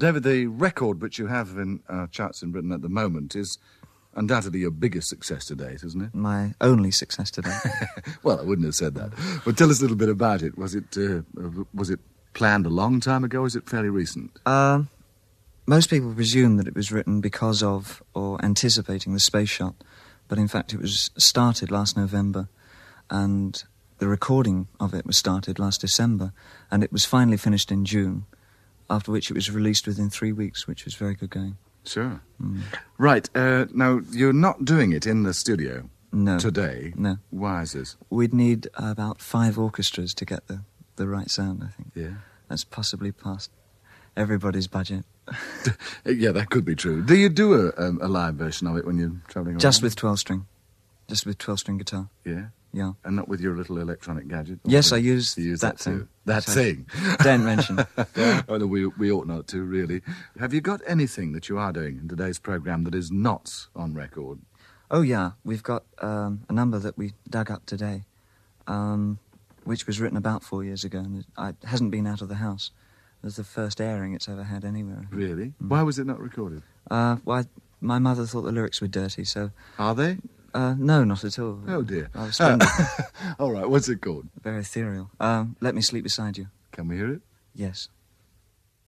David, the record which you have in charts in Britain at the moment is undoubtedly your biggest success to date, isn't it? My only success to date. Well, I wouldn't have said that. But tell us a little bit about it. Was it planned a long time ago, or is it fairly recent? Most people presume that it was written because of or anticipating the space shot, but in fact it was started last November, and the recording of it was started last December, and it was finally finished in June, after which it was released within 3 weeks, which was very good going. Sure. Right, now, you're not doing it in the studio today. No. Why is this? We'd need about 5 orchestras to get the right sound, I think. Yeah. That's possibly past everybody's budget. Yeah, that could be true. Do you do a live version of it when you're travelling around? Just with 12-string. Just with 12-string guitar. Yeah? Yeah. And not with your little electronic gadget? Yes, I use that thing. Too. That thing. Don't mention. Oh, no, we ought not to, really. Have you got anything that you are doing in today's programme that is not on record? Oh, yeah. We've got a number that we dug up today, which was written about 4 years ago, and it hasn't been out of the house. It was the first airing it's ever had anywhere. Really? Why was it not recorded? Well, my mother thought the lyrics were dirty, so... Are they? No, not at all. Oh, dear. I was splendid. All right, what's it called? Very ethereal. Let Me Sleep Beside You. Can we hear it? Yes.